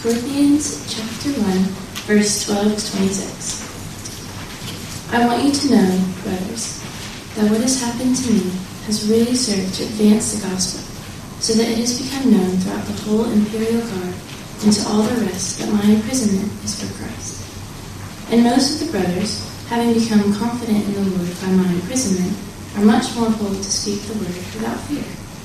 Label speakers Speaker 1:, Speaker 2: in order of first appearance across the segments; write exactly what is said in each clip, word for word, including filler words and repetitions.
Speaker 1: Philippians chapter one, verse twelve to twenty-six. I want you to know, brothers, that what has happened to me has really served to advance the gospel, so that it has become known throughout the whole imperial guard and to all the rest that my imprisonment is for Christ. And most of the brothers, having become confident in the Lord by my imprisonment, are much more bold to speak the word without fear.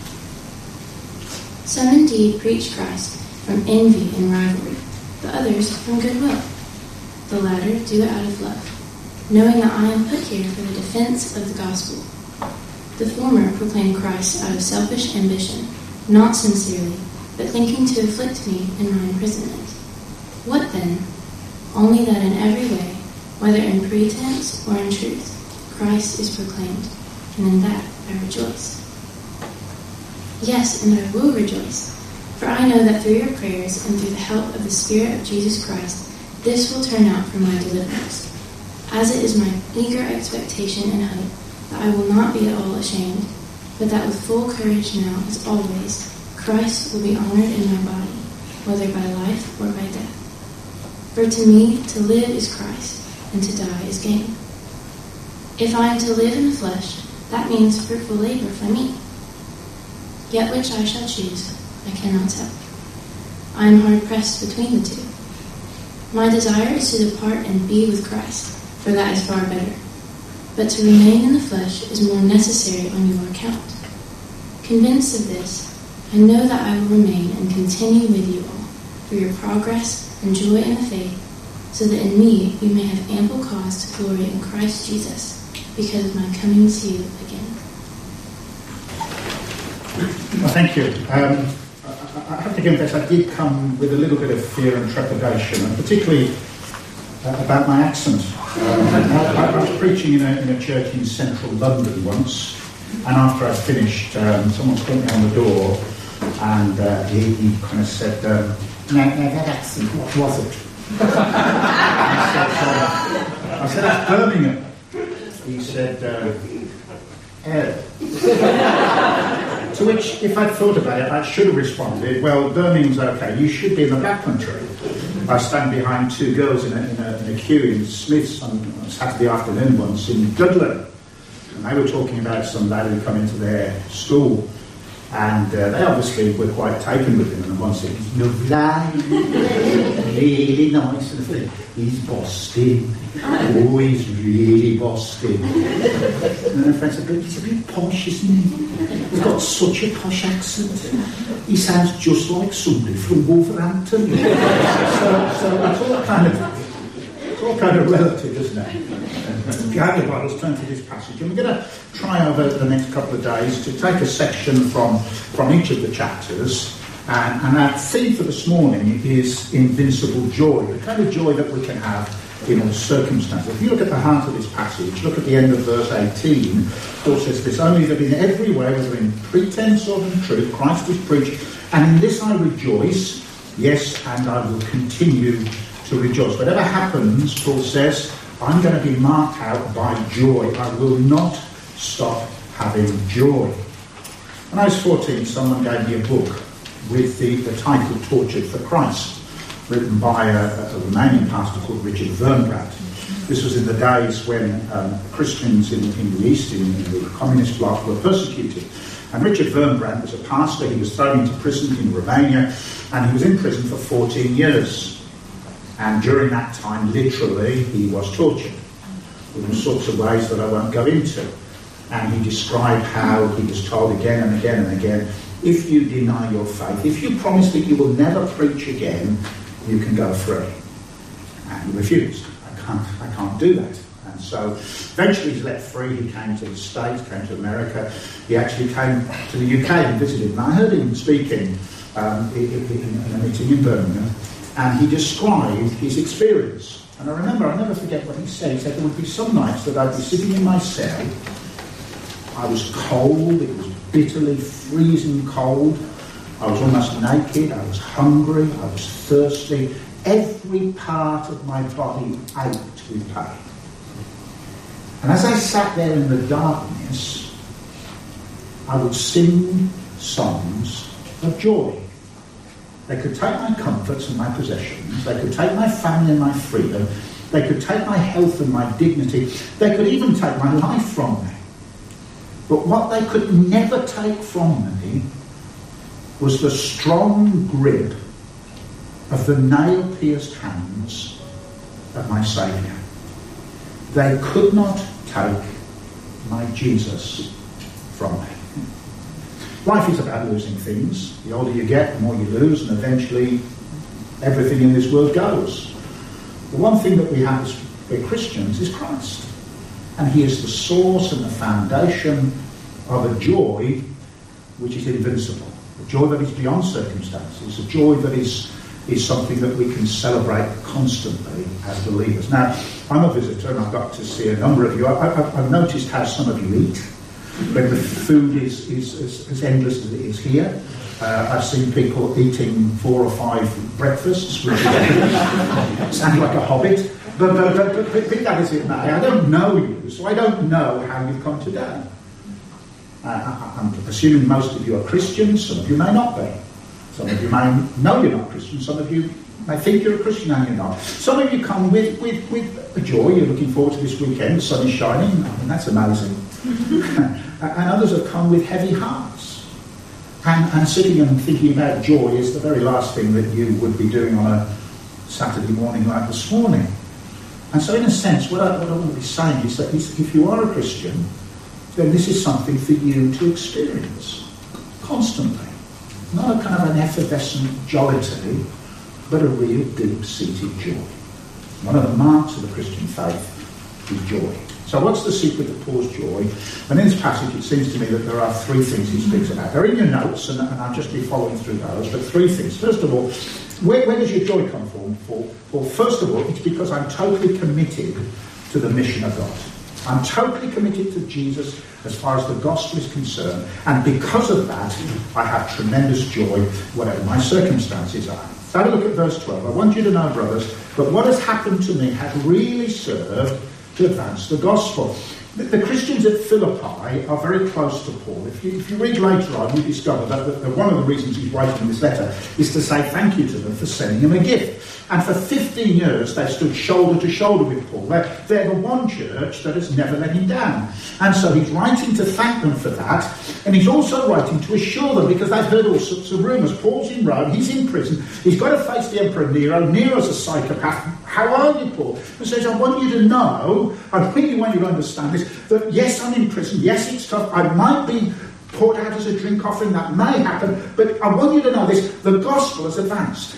Speaker 1: Some indeed preach Christ from envy and rivalry, but others from goodwill. The latter do it out of love, knowing that I am put here for the defense of the gospel. The former proclaim Christ out of selfish ambition, not sincerely, but thinking to afflict me in my imprisonment. What then? Only that in every way, whether in pretense or in truth, Christ is proclaimed, and in that I rejoice. Yes, and I will rejoice, for I know that through your prayers and through the help of the Spirit of Jesus Christ, this will turn out for my deliverance, as it is my eager expectation and hope that I will not be at all ashamed, but that with full courage now, as always, Christ will be honored in my body, whether by life or by death. For to me, to live is Christ, and to die is gain. If I am to live in the flesh, that means fruitful labor for me. Yet which I shall choose, I cannot tell. I am hard-pressed between the two. My desire is to depart and be with Christ, for that is far better. But to remain in the flesh is more necessary on your account. Convinced of this, I know that I will remain and continue with you all, for your progress and joy in the faith, so that in me you may have ample cause to glory in Christ Jesus, because of my coming to you again.
Speaker 2: Well, thank you. Um, I, I have to confess I did come with a little bit of fear and trepidation, and particularly uh, about my accent. Um, I, I was preaching in a, in a church in central London once, and after I finished, um, someone called me on the door, and uh, he, he kind of said, um, no, no, that accent, what was it? I said, uh, I said, that's Birmingham. He said, uh, oh. To which, if I'd thought about it, I should have responded, well, Birmingham's okay, you should be in the Black Country. I stand behind two girls in a, in a, in a queue in Smith's on Saturday afternoon once in Dudley. And they were talking about some lad who'd come into their school. And uh, they obviously were quite taken with him. And one said, he's lovely, really nice. And he's Boston. Oh, he's really Boston. And the friend said, but he's a bit posh, isn't he? He's got such a posh accent. He sounds just like somebody from Wolverhampton. so, so it's all kind of, it's all kind of relative, isn't it? If you have your Bibles, turn to this passage. And we're going to try over the next couple of days to take a section from, from each of the chapters. And, and our theme for this morning is invincible joy, the kind of joy that we can have in all circumstances. If you look at the heart of this passage, look at the end of verse eighteen, Paul says this, only that in every way, whether in pretense or in truth, Christ is preached, and in this I rejoice, yes, and I will continue to rejoice. Whatever happens, Paul says, I'm going to be marked out by joy. I will not stop having joy. When I was fourteen, someone gave me a book with the, the title Tortured for Christ, written by a, a Romanian pastor called Richard Wurmbrand. This was in the days when um, Christians in, in the East, in, in the communist bloc, were persecuted. And Richard Wurmbrand was a pastor. He was thrown into prison in Romania, and he was in prison for fourteen years. And during that time, literally, he was tortured in all sorts of ways that I won't go into. And he described how he was told again and again and again, if you deny your faith, if you promise that you will never preach again, you can go free. And he refused. I can't, I can't do that. And so eventually he's let free. He came to the States, came to America. He actually came to the U K and visited. And I heard him speaking um, in, in a meeting in Birmingham. And he described his experience. And I remember, I'll never forget what he said. He said there would be some nights that I'd be sitting in my cell. I was cold. It was bitterly freezing cold. I was almost naked. I was hungry. I was thirsty. Every part of my body ached with pain. And as I sat there in the darkness, I would sing songs of joy. They could take my comforts and my possessions. They could take my family and my freedom. They could take my health and my dignity. They could even take my life from me. But what they could never take from me was the strong grip of the nail-pierced hands of my Saviour. They could not take my Jesus from me. Life is about losing things. The older you get, the more you lose, and eventually everything in this world goes. The one thing that we have as we're Christians is Christ. And he is the source and the foundation of a joy which is invincible. A joy that is beyond circumstances. A joy that is, is something that we can celebrate constantly as believers. Now, I'm a visitor and I've got to see a number of you. I, I, I've noticed how some of you eat. When the food is, is as, as endless as it is here. Uh, I've seen people eating four or five breakfasts, which sounds like a hobbit. But, but, but, but, but be that as it may, I don't know you, so I don't know how you've come today. Uh, I, I'm assuming most of you are Christians, some of you may not be. Some of you may know you're not Christian, some of you may think you're a Christian and you're not. Some of you come with, with, with a joy, you're looking forward to this weekend, the sun is shining, I mean, that's amazing. And others have come with heavy hearts. And, and sitting and thinking about joy is the very last thing that you would be doing on a Saturday morning like this morning. And so in a sense, what I, what I want to be saying is that if you are a Christian, then this is something for you to experience constantly. Not a kind of an effervescent jollity, but a real deep-seated joy. One of the marks of the Christian faith is joy. So what's the secret of Paul's joy? And in this passage it seems to me that there are three things he speaks about. They're in your notes and, and I'll just be following through those, but three things. First of all, where, where does your joy come from? Well, first of all, it's because I'm totally committed to the mission of God. I'm totally committed to Jesus as far as the gospel is concerned, and because of that, I have tremendous joy, whatever my circumstances are. So have a look at verse twelve. I want you to know, brothers, that what has happened to me has really served to advance the gospel. The, the Christians at Philippi are very close to Paul. If you, if you read later on, you discover that, that, that one of the reasons he's writing this letter is to say thank you to them for sending him a gift. And for fifteen years, they stood shoulder to shoulder with Paul. They're, they're the one church that has never let him down. And so he's writing to thank them for that. And he's also writing to assure them, because they've heard all sorts of rumours. Paul's in Rome, he's in prison, he's got to face the Emperor Nero. Nero's a psychopath. How are you, Paul? He says, I want you to know, I really want you to understand this, that yes, I'm in prison, yes, it's tough, I might be poured out as a drink offering, that may happen, but I want you to know this, the gospel has advanced.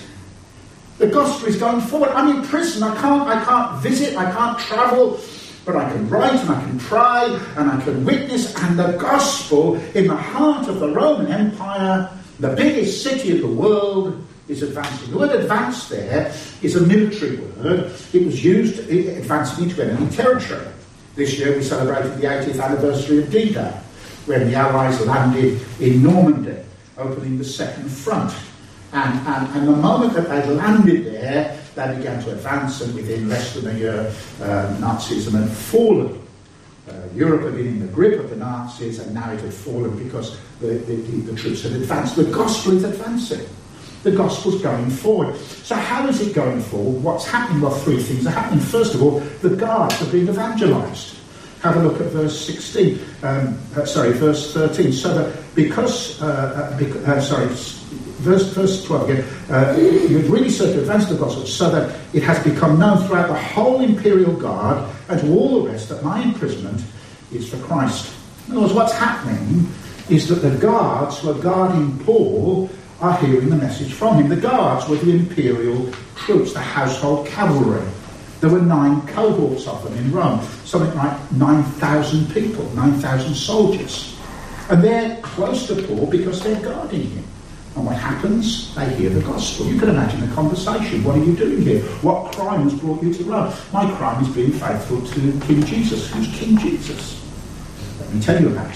Speaker 2: The gospel is going forward. I'm in prison. I can't, I can't visit. I can't travel. But I can write and I can pray and I can witness. And the gospel in the heart of the Roman Empire, the biggest city of the world, is advancing. The word advance there is a military word. It was used advancing into enemy territory. This year we celebrated the eightieth anniversary of D-Day, when the Allies landed in Normandy, opening the second front. And, and, and the moment that they landed there, they began to advance, and within less than a year, uh, Nazism had fallen. Uh, Europe had been in the grip of the Nazis, and now it had fallen because the, the, the, the troops had advanced. The gospel is advancing. The gospel's going forward. So how is it going forward? What's happening? Well, three things are happening. First of all, the guards are being evangelised. Have a look at verse sixteen. Um, uh, sorry, verse thirteen. So that because, uh, uh, bec- uh, sorry, verse, verse twelve again, uh, you've really served to advance the gospel so that it has become known throughout the whole imperial guard and to all the rest that my imprisonment is for Christ. In other words, what's happening is that the guards who are guarding Paul are hearing the message from him. The guards were the imperial troops, the household cavalry. There were nine cohorts of them in Rome, something like nine thousand people, nine thousand soldiers. And they're close to Paul because they're guarding him. And what happens? They hear the gospel. You can imagine the conversation. What are you doing here? What crime has brought you to Rome? My crime is being faithful to King Jesus. Who's King Jesus? Let me tell you about it.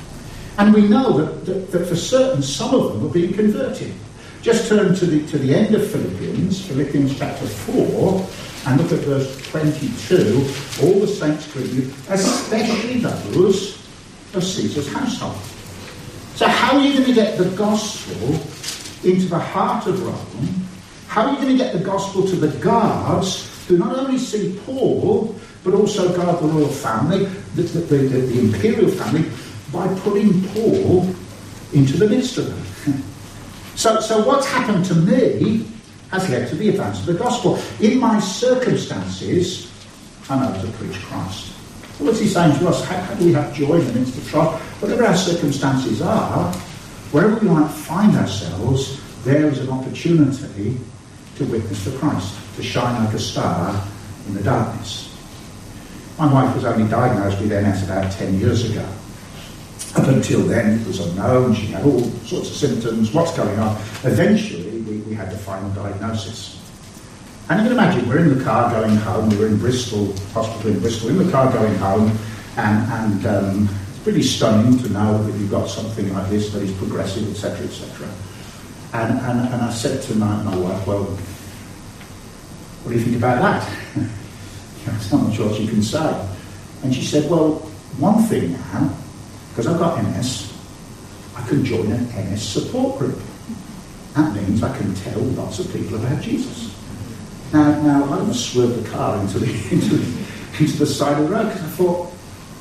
Speaker 2: And we know that, that, that for certain, some of them were being converted. Just turn to the, to the end of Philippians, Philippians chapter four, and look at verse twenty-two. All the saints greet you, especially those of Caesar's household. So how are you going to get the gospel into the heart of Rome, how are you going to get the gospel to the guards who not only see Paul, but also guard the royal family, the, the, the, the imperial family, by putting Paul into the midst of them? So, so what's happened to me has led to the advance of the gospel. In my circumstances, I'm able to preach Christ. What's he saying to us? How, how do we have joy in the midst of trial? Whatever our circumstances are, wherever we might find ourselves, there is an opportunity to witness for Christ, to shine like a star in the darkness. My wife was only diagnosed with M S about ten years ago. Up until then, it was unknown. She had all sorts of symptoms. What's going on? Eventually, we, we had the final diagnosis. And you can imagine, we're in the car going home. We were in Bristol, hospital in Bristol, in the car going home. And, and um, it's pretty stunning to know that you've got something like this that is progressive, et cetera, et cetera. And, and, and I said to my, my wife, well, what do you think about that? There's not much else you can say. And she said, well, one thing now, because I've got M S, I can join an M S support group. That means I can tell lots of people about Jesus. Now, now I almost swerved the car into the into the, into the side of the road because I thought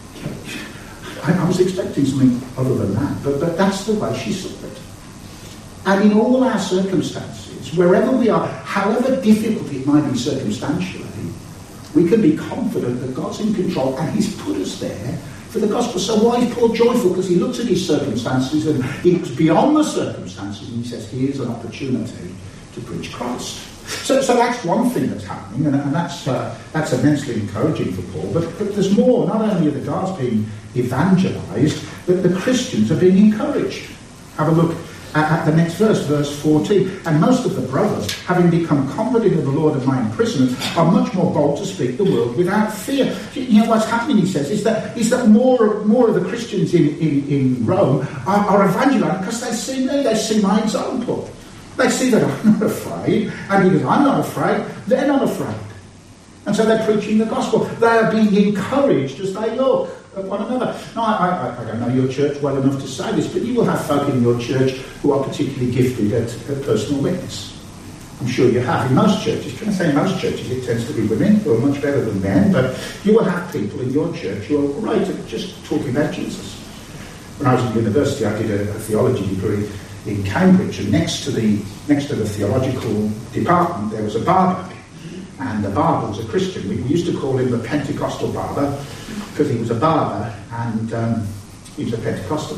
Speaker 2: I, I was expecting something other than that, but but that's the way she saw it. And in all our circumstances, wherever we are, however difficult it might be circumstantially, we can be confident that God's in control and He's put us there for the gospel. So why is Paul joyful? Because he looks at his circumstances and he looks beyond the circumstances and he says, here's an opportunity to preach Christ. So, so that's one thing that's happening, and, and that's uh, that's immensely encouraging for Paul. But, but there's more. Not only are the guards being evangelised, but the Christians are being encouraged. Have a look at, at the next verse, verse fourteen. And most of the brothers, having become confident of the Lord of my imprisonment, are much more bold to speak the word without fear. You know what's happening, he says, is that is that more more of the Christians in, in, in Rome are, are evangelizing because they see me, they see my example. They see that I'm not afraid, and because I'm not afraid, they're not afraid. And so they're preaching the gospel. They are being encouraged as they look at one another. Now, I, I, I don't know your church well enough to say this, but you will have folk in your church who are particularly gifted at, at personal witness. I'm sure you have. In most churches, can I say in most churches, it tends to be women who are much better than men, but you will have people in your church who are great at just talking about Jesus. When I was at university, I did a, a theology degree in Cambridge, and next to the next to the theological department there was a barber, and the barber was a Christian. We, we used to call him the Pentecostal barber because he was a barber and um, he was a Pentecostal.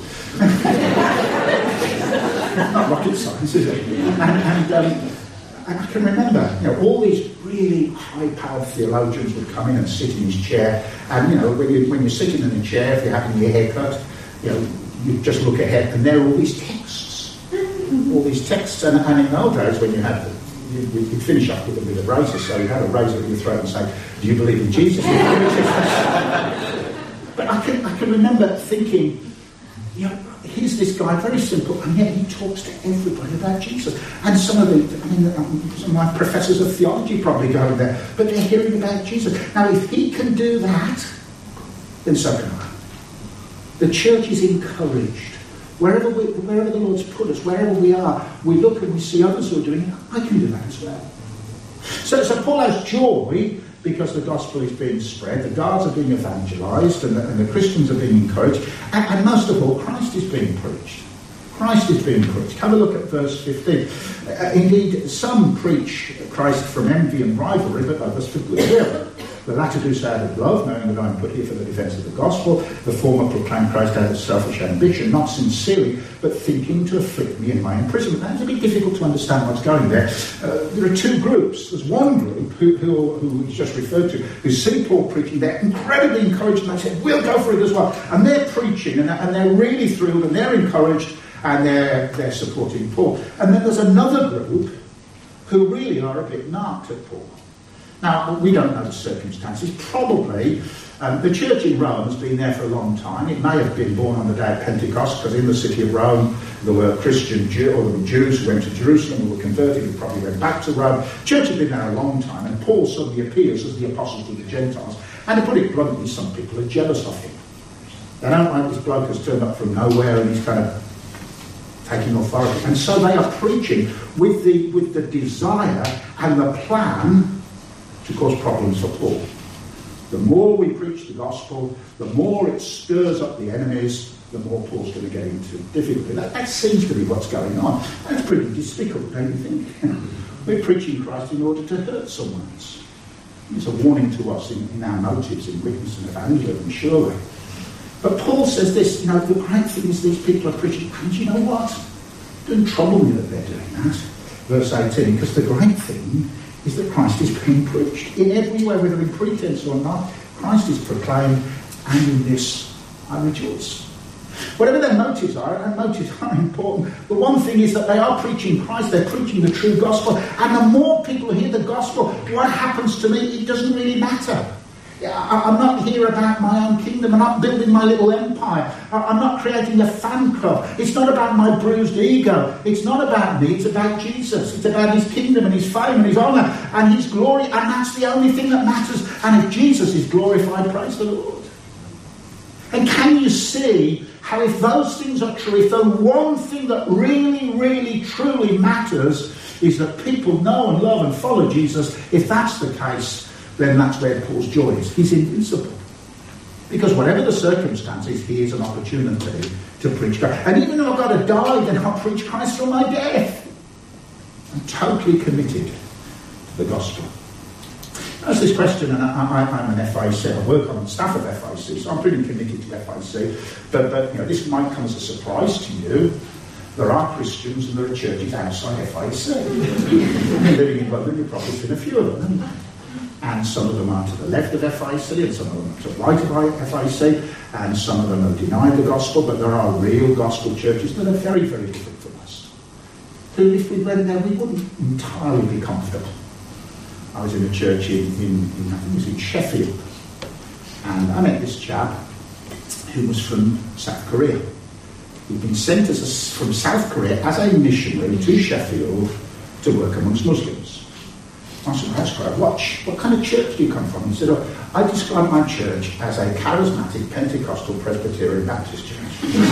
Speaker 2: Not rocket science, is it? And, and, um, and I can remember, you know, all these really high-powered theologians would come in and sit in his chair, and you know, when you when you're sitting in a chair, if you're having your hair cut, you know, you just look ahead, and there are all these texts. all these texts, and, and in the old days when you had, you, you'd finish up with a bit of razor, so you had a razor in your throat and say, do you believe in Jesus? But I can, I can remember thinking, you know, here's this guy, very simple, and yet he talks to everybody about Jesus. And some of the, I mean, some of my professors of theology probably go there, but they're hearing about Jesus. Now, if he can do that, then so can I. The church is encouraged. Wherever we, wherever the Lord's put us, wherever we are, we look and we see others who are doing it. I can do that as well. So, so Paul has joy because the gospel is being spread, the guards are being evangelised, and the, and the Christians are being encouraged, and, and most of all, Christ is being preached. Christ is being preached. Have a look at verse fifteen. Uh, indeed, some preach Christ from envy and rivalry, but others for goodwill. The latter do so out of love, knowing that I am put here for the defence of the gospel. The former proclaim Christ out of selfish ambition, not sincerely, but thinking to afflict me in my imprisonment. Now, it's a bit difficult to understand what's going there. Uh, there are two groups. There's one group who, who, who is just referred to, who see Paul preaching. They're incredibly encouraged, and they say, we'll go for it as well. And they're preaching, and, and they're really thrilled, and they're encouraged, and they're, they're supporting Paul. And then there's another group who really are a bit narked at Paul. Now, we don't know the circumstances. Probably um, the church in Rome has been there for a long time. It may have been born on the day of Pentecost, because in the city of Rome there were Christian Jew, or there were Jews who went to Jerusalem who were converted, who probably went back to Rome. The church had been there a long time, and Paul suddenly appears as the apostle to the Gentiles. And to put it bluntly, some people are jealous of him. They don't like this bloke has turned up from nowhere and he's kind of taking authority. And so they are preaching with the, with the desire and the plan to cause problems for Paul. The more we preach the gospel, the more it stirs up the enemies, the more Paul's going to get into difficulty. That, that seems to be what's going on. That's pretty despicable, don't you think? We're preaching Christ in order to hurt someone else. It's a warning to us in, in our motives in witness and evangelism, surely. But Paul says this, you know, the great thing is these people are preaching, and you know what? It doesn't trouble me that they're doing that. Verse eighteen, because the great thing is that Christ is being preached in every way, whether in pretense or not. Christ is proclaimed, and in this I rejoice. Whatever their motives are, and motives are important, the one thing is that they are preaching Christ, they're preaching the true gospel, and the more people hear the gospel, what happens to me, it doesn't really matter. I'm not here about my own kingdom. I'm not building my little empire. I'm not creating a fan club. It's not about my bruised ego. It's not about me. It's about Jesus. It's about his kingdom and his fame and his honour and his glory. And that's the only thing that matters. And if Jesus is glorified, praise the Lord. And can you see how if those things are true, if the one thing that really, really, truly matters is that people know and love and follow Jesus, if that's the case, then that's where Paul's joy is. He's invincible. Because whatever the circumstances, he is an opportunity to preach Christ. And even though I've got to die, then I'll preach Christ till my death. I'm totally committed to the gospel. That's this question, and I, I, I'm an F I C. I work on the staff of F I C, so I'm pretty committed to F I C. But, but you know, this might come as a surprise to you. There are Christians and there are churches outside F I C. Living in London, you've probably seen a few of them. And some of them are to the left of F I C, and some of them are to the right of F I C, and some of them have denied the gospel, but there are real gospel churches that are very, very different from us. Who, if we went there, we wouldn't entirely be comfortable. I was in a church in, in, in I think it was in Sheffield, and I met this chap who was from South Korea. He'd been sent as a, from South Korea as a missionary to Sheffield to work amongst Muslims. I said, that's great. What, what kind of church do you come from? He said, oh, I describe my church as a charismatic Pentecostal Presbyterian Baptist church.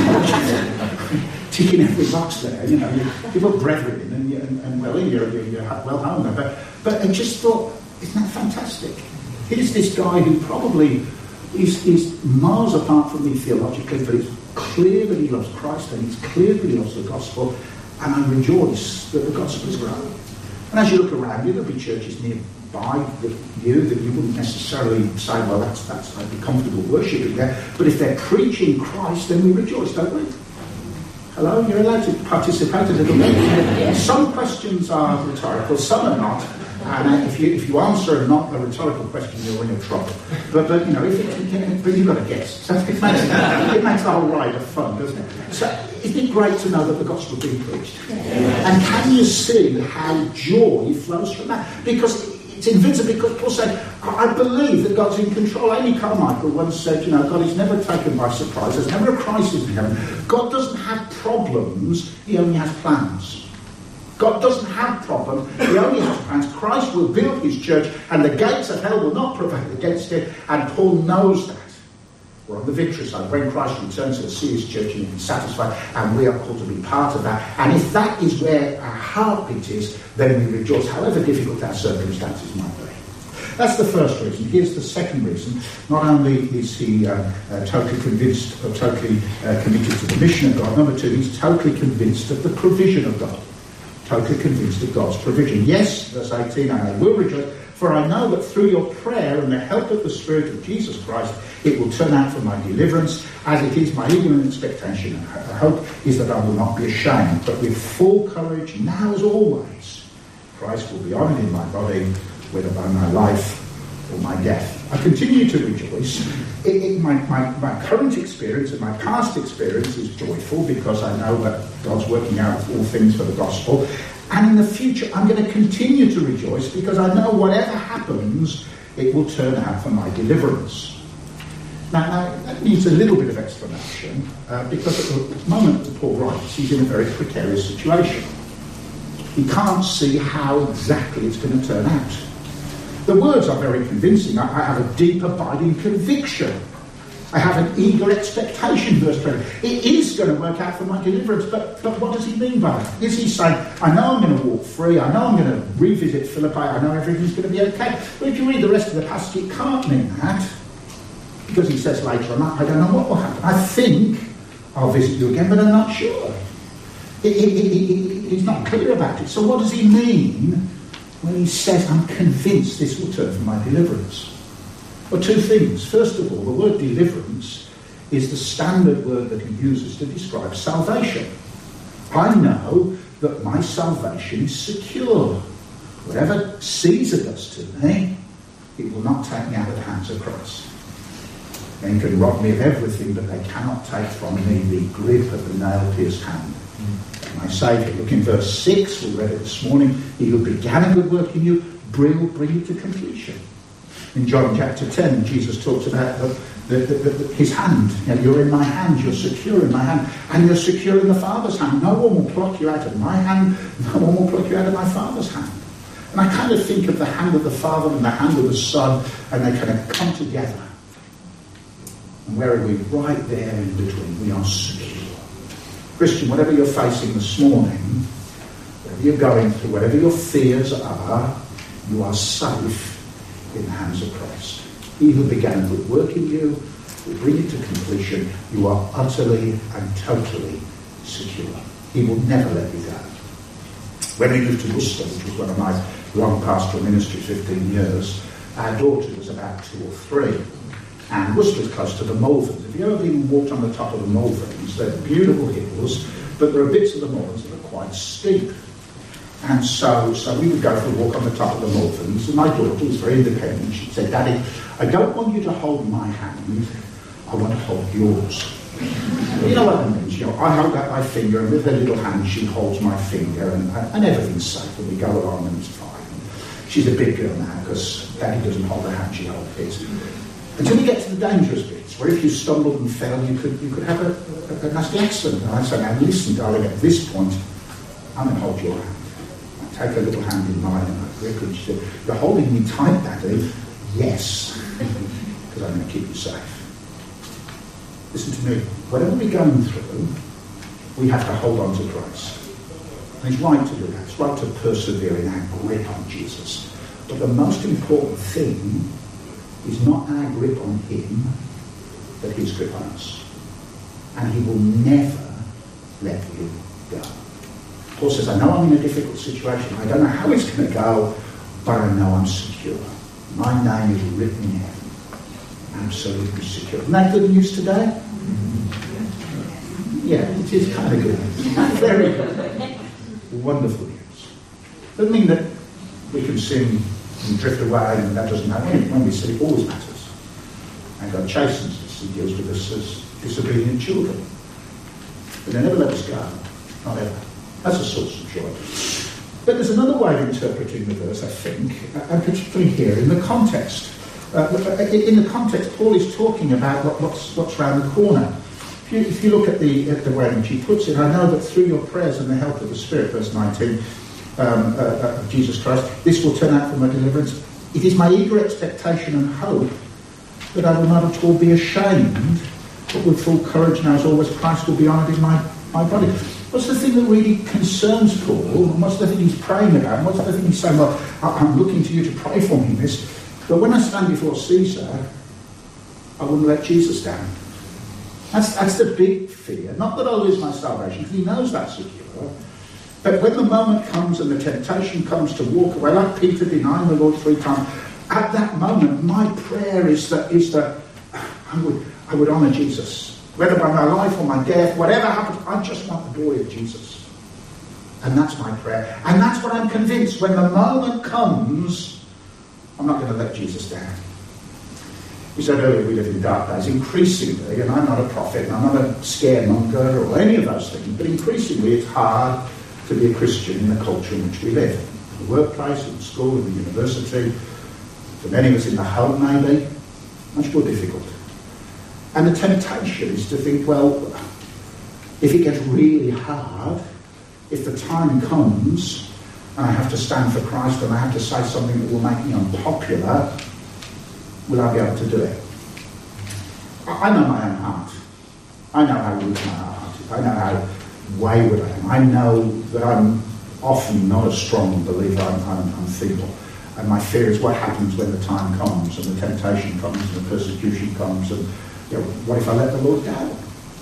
Speaker 2: Ticking every box there, you know. You, you put brethren in, and, you, and, and well, you're, you're, you're well home there. But, but I just thought, isn't that fantastic? Here's this guy who probably is, is miles apart from me theologically, but it's clear that he loves Christ, and it's clear that he loves the gospel, and I rejoice that the gospel is growing. And as you look around you, there'll be churches nearby that you that you wouldn't necessarily say, well, that's, that's I'd be comfortable worshipping there. But if they're preaching Christ, then we rejoice, don't we? Hello? You're allowed to participate a little bit. Some questions are rhetorical, some are not. And if you if you answer not a rhetorical question, you're in trouble. But, but you know, if it, but you've got to guess. So it makes, it makes the whole ride of fun, doesn't it? So isn't it great to know that the gospel is being preached? And can you see how joy flows from that? Because it's invincible, because Paul said, I believe that God's in control. Amy Carmichael once said, you know, God is never taken by surprise. There's never a crisis in heaven. God doesn't have problems, he only has plans. God doesn't have problems, he only has plans. Christ will build his church, and the gates of hell will not prevail against it, and Paul knows that. We're on the victory side. When Christ returns, he'll see his church and he'll be satisfied, and we are called to be part of that. And if that is where our heartbeat is, then we rejoice, however difficult our circumstances might be. That's the first reason. Here's the second reason. Not only is he uh, uh, totally convinced or totally uh, committed to the mission of God, number two, he's totally convinced of the provision of God. Totally convinced of God's provision. Yes, verse eighteen, and I will rejoice, for I know that through your prayer and the help of the Spirit of Jesus Christ, it will turn out for my deliverance, as it is my eager expectation. And the hope is that I will not be ashamed, but with full courage, now as always, Christ will be honoured in my body, whether by my life or my death. I continue to rejoice. It, it, my, my, my current experience and my past experience is joyful, because I know that God's working out all things for the gospel. And in the future, I'm going to continue to rejoice, because I know whatever happens, it will turn out for my deliverance. Now, now that needs a little bit of explanation, uh, because at the moment that Paul writes, he's in a very precarious situation. He can't see how exactly it's going to turn out. The words are very convincing. I, I have a deep, abiding conviction I have an eager expectation, verse twenty. It is going to work out for my deliverance, but, but what does he mean by that? Is he saying, I know I'm going to walk free, I know I'm going to revisit Philippi, I know everything's going to be okay. But if you read the rest of the passage, it can't mean that, because he says later on, I don't know what will happen. I think I'll visit you again, but I'm not sure. He, he, he, he's not clear about it. So what does he mean when he says, I'm convinced this will turn for my deliverance? Well, two things. First of all, the word deliverance is the standard word that he uses to describe salvation. I know that my salvation is secure. Whatever Caesar does to me, it will not take me out of the hands of Christ. Men can rob me of everything, but they cannot take from me the grip of the nail-pierced hand. My Saviour. Look in verse six, we read it this morning. He who began a good work in you, will bring it to completion. In John chapter ten, Jesus talks about the, the, the, the, his hand. You know, you're in my hand, you're secure in my hand, and you're secure in the Father's hand. No one will pluck you out of my hand, no one will pluck you out of my Father's hand. And I kind of think of the hand of the Father and the hand of the Son, and they kind of come together. And where are we? Right there in between. We are secure. Christian, whatever you're facing this morning, whatever you're going through, whatever your fears are, you are safe in the hands of Christ. He who began a good work in you will bring it to completion. You are utterly and totally secure. He will never let you go. When we moved to Worcester, which was one of my long pastoral ministries, fifteen years, our daughter was about two or three. And Worcester is close to the Malverns. Have you ever been and walked on the top of the Malverns? They're beautiful hills, but there are bits of the Malverns that are quite steep. And so, so we would go for a walk on the top of the Malverns, and my daughter was very independent. She said, Daddy, I don't want you to hold my hand, I want to hold yours. You know what that means? You know, I hold out my finger, and with her little hand she holds my finger, and, and everything's safe, and we go along and it's fine. She's a big girl now, because Daddy doesn't hold her hand, she holds his. Until we get to the dangerous bits, where if you stumbled and fell, you could you could have a, a, a nasty accident. And I say, now listen, darling, at this point, I'm going to hold your hand. I take her little hand in mine, and I grip it. She said, you're holding me tight, Daddy. Yes, because I'm going to keep you safe. Listen to me. Whatever we're going through, we have to hold on to Christ. And it's right to do that. It's right to persevere in our grip on Jesus. But the most important thing is not our grip on him, but his grip on us. And he will never let you go. Paul says, I know I'm in a difficult situation. I don't know how it's going to go, but I know I'm secure. My name is written in heaven. Absolutely secure. Isn't that good news today? Yeah, it is kind of good. Very good. Wonderful news. Doesn't mean that we can sin and drift away, and that doesn't matter. When we sin, it always matters. And God chastens us. He deals with us as disobedient children. But they never let us go. Not ever. That's a source of joy. But there's another way of interpreting the verse, I think, and particularly here in the context. Uh, in the context, Paul is talking about what, what's what's around the corner. If you, if you look at the at the way in which he puts it, I know that through your prayers and the help of the Spirit, verse nineteen, um, uh, uh, of Jesus Christ, this will turn out for my deliverance. It is my eager expectation and hope that I will not at all be ashamed, but with full courage now as always Christ will be honoured in my, my body. What's the thing that really concerns Paul? And what's the thing he's praying about? And what's the thing he's saying, well, I'm looking to you to pray for me in this. But when I stand before Caesar, I wouldn't let Jesus down. That's that's the big fear. Not that I'll lose my salvation, because he knows that's secure. But when the moment comes and the temptation comes to walk away, like Peter denying the Lord three times, at that moment, my prayer is that is that I would I would honour Jesus. Whether by my life or my death, whatever happens, I just want the glory of Jesus. And that's my prayer. And that's what I'm convinced. When the moment comes, I'm not going to let Jesus down. We said earlier we live in dark days. Increasingly, and I'm not a prophet, and I'm not a scaremonger or any of those things, but increasingly it's hard to be a Christian in the culture in which we live. In the workplace, in the school, in the university, for many of us in the home maybe, much more difficult. And the temptation is to think, well, if it gets really hard, if the time comes and I have to stand for Christ and I have to say something that will make me unpopular, will I be able to do it? I know my own heart. I know how weak my heart is. I know how wayward I am. I know that I'm often not a strong believer. I'm, I'm, I'm feeble. And my fear is what happens when the time comes and the temptation comes and the persecution comes and, you know, what if I let the Lord down?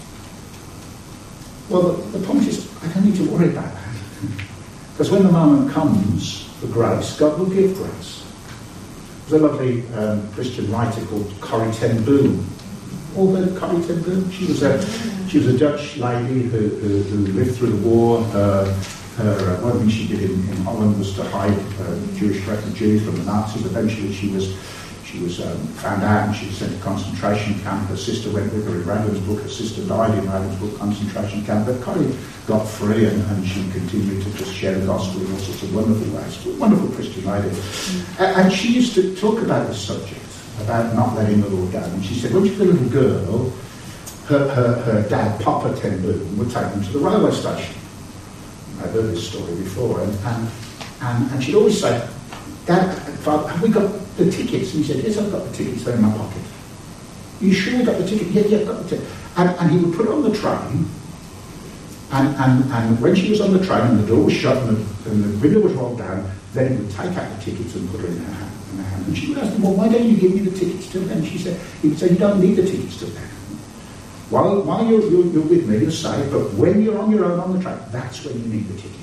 Speaker 2: Well, the, the point is, I don't need to worry about that. Because when the moment comes for grace, God will give grace. There's a lovely um, Christian writer called Corrie ten Boom. All heard of Corrie ten Boom? She was a she was a Dutch lady who, who, who lived through the war. Uh, her uh, one thing she did in, in Holland was to hide uh, Jewish refugees from the Nazis. Eventually, she was she was um, found out and she was sent to a concentration camp. Her sister went with her in Ravensbrück. Her sister died in Ravensbrück concentration camp. But Corrie got free and, and she continued to just share the gospel in all sorts of wonderful ways. Wonderful Christian lady. Mm. And she used to talk about this subject, about not letting the Lord down. And she said when she was a little girl, her, her, her dad, Papa ten Boom, would take them to the railway station. I've heard this story before. And, and, and, and she'd always say, Dad, Father, have we got the tickets? And he said, yes, I've got the tickets, they're in my pocket. Are you sure we got the ticket? Yeah, yeah, I've got the ticket. And, and he would put it on the train, and, and, and when she was on the train and the door was shut and the, and the window was rolled down, then he would take out the tickets and put it in her hand. In her hand. And she would ask him, well, why don't you give me the tickets till then? She said, he would say, you don't need the tickets till then. While, while you're, you're, you're with me, you're safe, but when you're on your own on the train, that's when you need the tickets.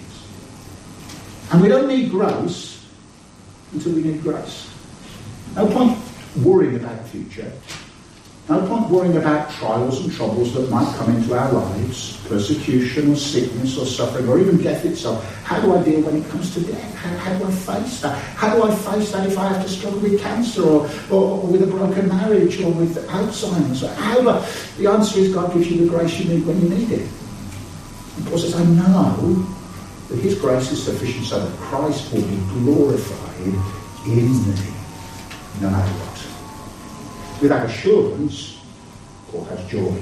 Speaker 2: And we don't need grace until we need grace. No point worrying about the future. No point worrying about trials and troubles that might come into our lives, persecution or sickness or suffering or even death itself. How do I deal when it comes to death? How, how do I face that? How do I face that if I have to struggle with cancer or, or, or with a broken marriage or with Alzheimer's? How do I, the answer is God gives you the grace you need when you need it. And Paul says, I know that his grace is sufficient so that Christ will be glorified in me, no matter what. With that assurance, Paul has joy.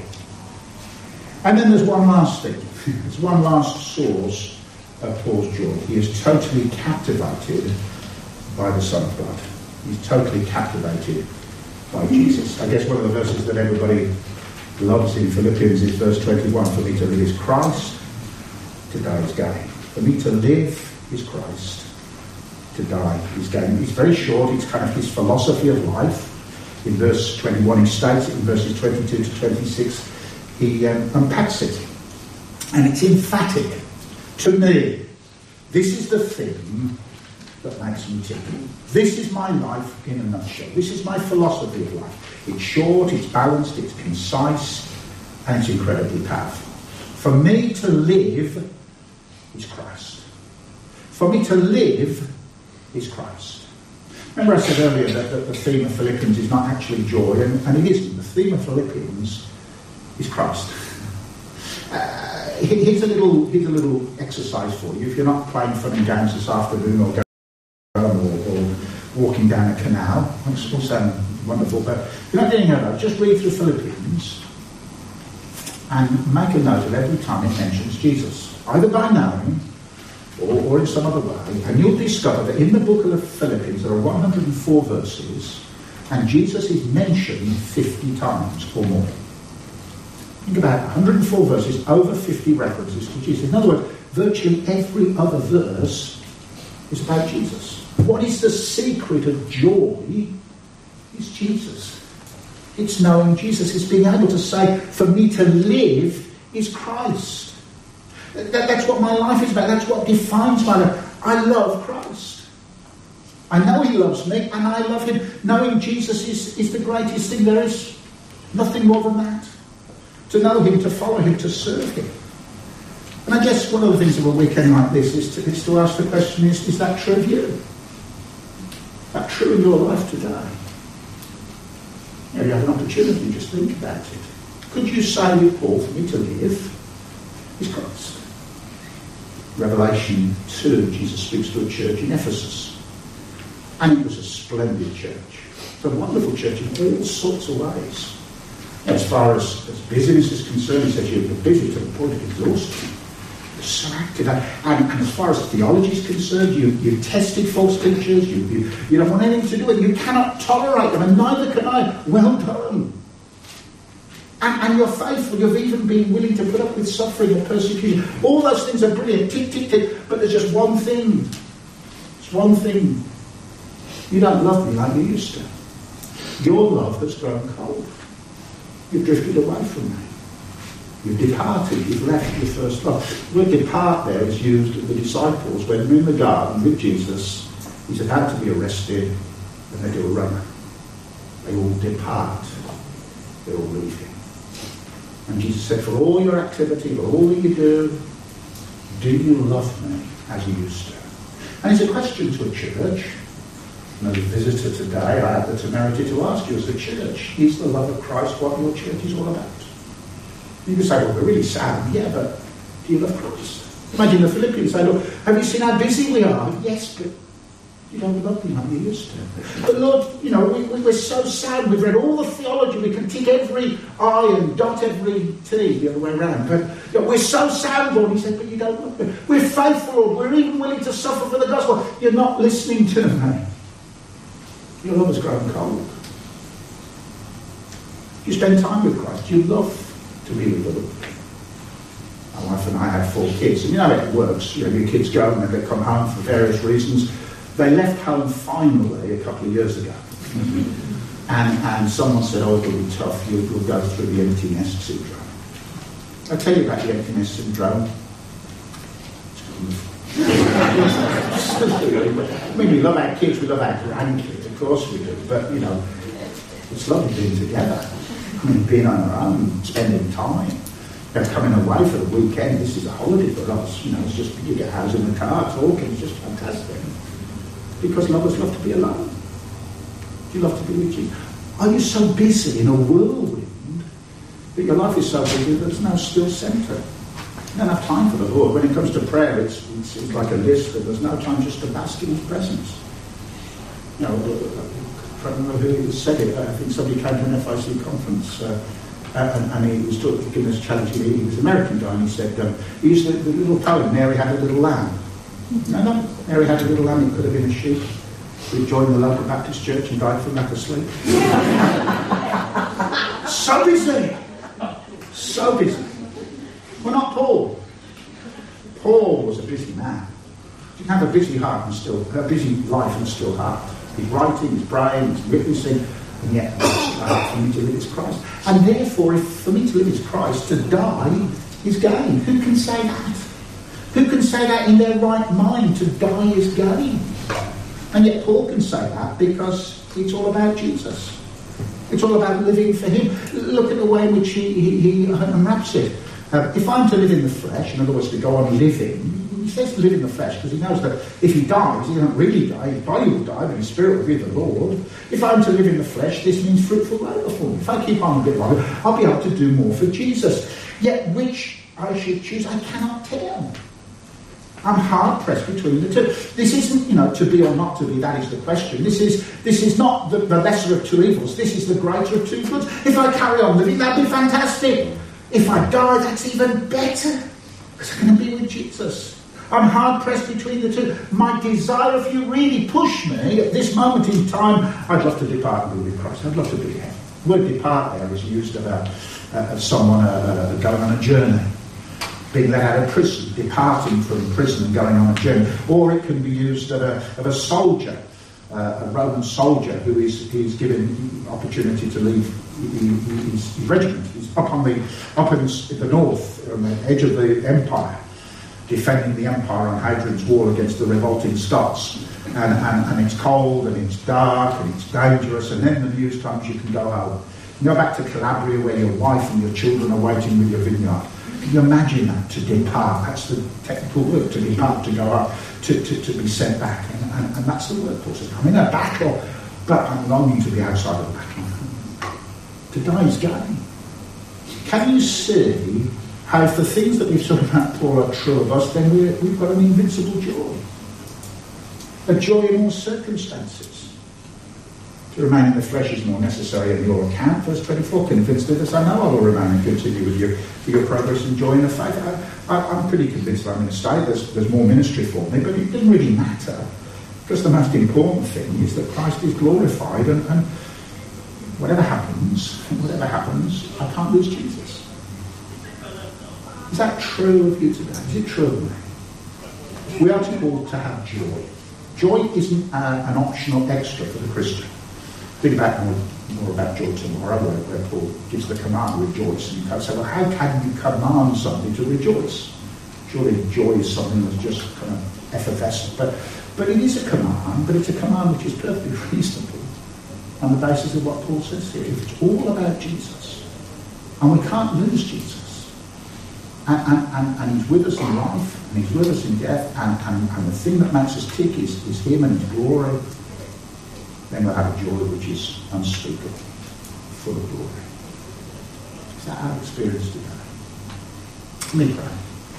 Speaker 2: And then there's one last thing. There's one last source of Paul's joy. He is totally captivated by the Son of God. He's totally captivated by Jesus. I guess one of the verses that everybody loves in Philippians is verse twenty-one. For me to live is Christ, to die is gain. For me to live is Christ, to die is gain. It's very short. It's kind of his philosophy of life. In verse twenty-one, he states it. In verses twenty-two to twenty-six, he um, unpacks it. And it's emphatic. To me, this is the thing that makes me tick. This is my life in a nutshell. This is my philosophy of life. It's short, it's balanced, it's concise, and it's incredibly powerful. For me to live is Christ. For me to live is Christ. Remember I said earlier that, that the theme of Philippians is not actually joy, and, and it isn't. The theme of Philippians is Christ. Uh, here's a little here's a little exercise for you. If you're not playing fun and games this afternoon or going or, or walking down a canal, which will sound wonderful, but if you're not doing that, just read through Philippians and make a note of every time it mentions Jesus, either by knowing Or, or in some other way, and you'll discover that in the book of Philippians there are one hundred four verses, and Jesus is mentioned fifty times or more. Think about it, one hundred four verses, over fifty references to Jesus. In other words, virtually every other verse is about Jesus. What is the secret of joy? It's Jesus. It's knowing Jesus. It's being able to say, for me to live is Christ. That, that's what my life is about. That's what defines my life. I love Christ. I know he loves me and I love him. Knowing Jesus is, is the greatest thing there is. Nothing more than that. To know him, to follow him, to serve him. And I guess one of the things of a weekend like this is to, is to ask the question, is, is that true of you? Is that true in your life today? You know, you have an opportunity, just think about it. Could you say with Paul, for me to live is Christ? Revelation two, Jesus speaks to a church in Ephesus. And it was a splendid church. It's a wonderful church in all sorts of ways. As far as, as business is concerned, he says you're busy to the point of exhaustion. You're so active. And, and, and as far as theology is concerned, you, you've tested false teachers, you, you, you don't want anything to do with it. You cannot tolerate them, and neither can I. Well done. And, and you're faithful. You've even been willing to put up with suffering or persecution. All those things are brilliant. Tick, tick, tick. But there's just one thing. It's one thing. You don't love me like you used to. Your love has grown cold. You've drifted away from me. You've departed. You've left your first love. The word depart there is used of the disciples when they're in the garden with Jesus. He's about to be arrested, and they do a runner. They all depart. They all leave him. And Jesus said, for all your activity, for all that you do, do you love me as you used to? And it's a question to a church. And as a visitor today, I have the temerity to ask you as a church, is the love of Christ what your church is all about? You can say, well, we're really sad. Yeah, but do you love Christ? Imagine the Philippians say, look, have you seen how busy we are? Yes, but you don't love me like you used to. But Lord, you know, we, we, we're so sad. We've read all the theology. We can tick every I and dot every T the other way around. But you know, we're so sad, Lord. He said, but you don't love me. We're faithful, Lord. We're even willing to suffer for the gospel. You're not listening to me. Your love has grown cold. You spend time with Christ. You love to be with the Lord. My wife and I had four kids. And you know how it works. You know, your kids go and they come home for various reasons. They left home finally a couple of years ago. and and someone said, oh, it'll be tough. You'll, you'll go through the empty nest syndrome. I'll tell you about the empty nest syndrome. I mean, we love our kids, we love our grandkids, of course we do. But, you know, it's lovely being together. I mean, being on our own, spending time. You know, coming away for the weekend, this is a holiday for us. You know, it's just, you get hours in the car, talking, it's just fantastic. Because lovers love to be alone. Do you love to be with you? Are you so busy in a whirlwind that your life is so busy that there's no still centre? You don't have time for the Lord. When it comes to prayer, it's, it's, it's like a list, and there's no time just to bask in His presence. You know, I don't remember who said it. I think somebody came to an F I C conference, uh, and, and he was talking, giving us a challenge. He was an American guy, and he said, um, he used the, the little poem, Mary had a little lamb. No, no, Mary had a little lamb, it could have been a sheep. We joined the local Baptist church and died from lack of sleep. So busy. So busy. Well, not Paul. Paul was a busy man. He didn't have a busy heart and still, a busy life and still heart. He's writing, he's praying, he's witnessing, and yet for me to live is Christ. And therefore, if for me to live is Christ, to die is gain. Who can say that? Who can say that in their right mind? To die is gain. And yet Paul can say that because it's all about Jesus. It's all about living for Him. Look at the way in which he, he, he unwraps it. Uh, if I'm to live in the flesh, in other words, to go on living, he says to live in the flesh because he knows that if he dies, he doesn't really die. His body will die, but his spirit will be the Lord. If I'm to live in the flesh, this means fruitful labour for me. If I keep on a bit longer, I'll be able to do more for Jesus. Yet which I should choose, I cannot tell. I'm hard pressed between the two. This isn't, you know, to be or not to be, that is the question. This is this is not the, the lesser of two evils. This is the greater of two goods. If I carry on living, that'd be fantastic. If I die, that's even better. Because I'm going to be with Jesus. I'm hard pressed between the two. My desire, if you really push me at this moment in time, I'd love to depart and be with Christ. I'd love to be here. The word depart there is used about uh, someone uh, going on a journey. Being let out of prison, departing from prison and going on a journey. Or it can be used of a, of a soldier, uh, a Roman soldier who is, is given opportunity to leave his, his regiment. He's up on the up in the north, on the edge of the empire, defending the empire on Hadrian's Wall against the revolting Scots. And, and, and it's cold and it's dark and it's dangerous, and then the news comes you can go home. You go back to Calabria where your wife and your children are waiting with your vineyard. Can you imagine that, to depart? That's the technical word, to depart, to go up, to, to, to be sent back. And, and, and that's the word, Paul says. I'm in a battle, but I'm longing to be outside of the battle. To die is gain. Can you see how if the things that we've talked about, Paul, are true of us, then we're, we've got an invincible joy. A joy in all circumstances. To remain in the flesh is more necessary in your account. Verse twenty-four, convinced of this, I know I will remain and continue with you for your progress and joy in the faith. I, I, I'm pretty convinced that I'm going to stay. There's, there's more ministry for me, but it doesn't really matter. Because the most important thing is that Christ is glorified, and, and whatever happens, whatever happens, I can't lose Jesus. Is that true of you today? Is it true of me? We are called to have joy. Joy isn't uh, an optional extra for the Christian. Think about more, more about joy tomorrow, where, where Paul gives the command to rejoice. And you can say, well, how can you command somebody to rejoice? Surely joy is something that's just kind of effervescent. But, but it is a command, but it's a command which is perfectly reasonable on the basis of what Paul says here. If it's all about Jesus, and we can't lose Jesus, and, and, and, and he's with us in life, and he's with us in death, and, and, and the thing that makes us tick is, is him and his glory, then we'll have a joy which is unspeakable, full of glory. Is that our experience today? Let me pray.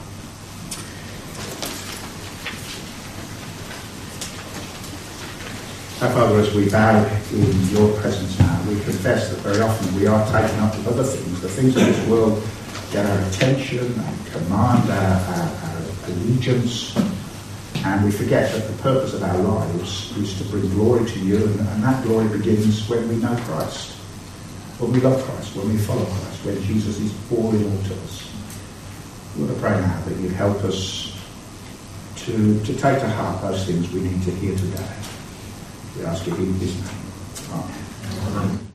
Speaker 2: Our Father, as we bow in your presence now, we confess that very often we are taken up with other things. The things of this world get our attention and command our, our, our allegiance, and we forget that the purpose of our lives is to bring glory to you, and, and that glory begins when we know Christ, when we love Christ, when we follow Christ, when Jesus is all in all to us. We want to pray now that you help us to, to take to heart those things we need to hear today. We ask it in his name. Amen. Amen.